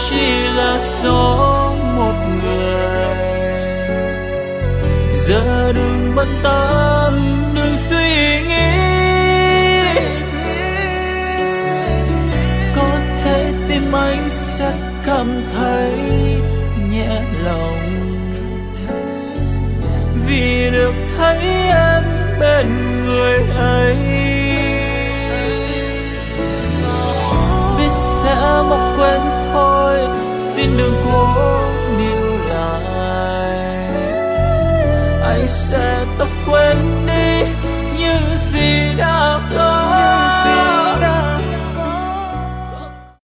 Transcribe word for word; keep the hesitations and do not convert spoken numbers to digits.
chỉ là số một người. Giờ đừng bận tâm, đừng suy nghĩ, có thể tim anh sẽ cảm thấy nhẹ lòng vì được thấy em bên người ấy. Biết sẽ mau quên thôi, xin đừng cố níu lại. Anh sẽ tập quên đi những gì đã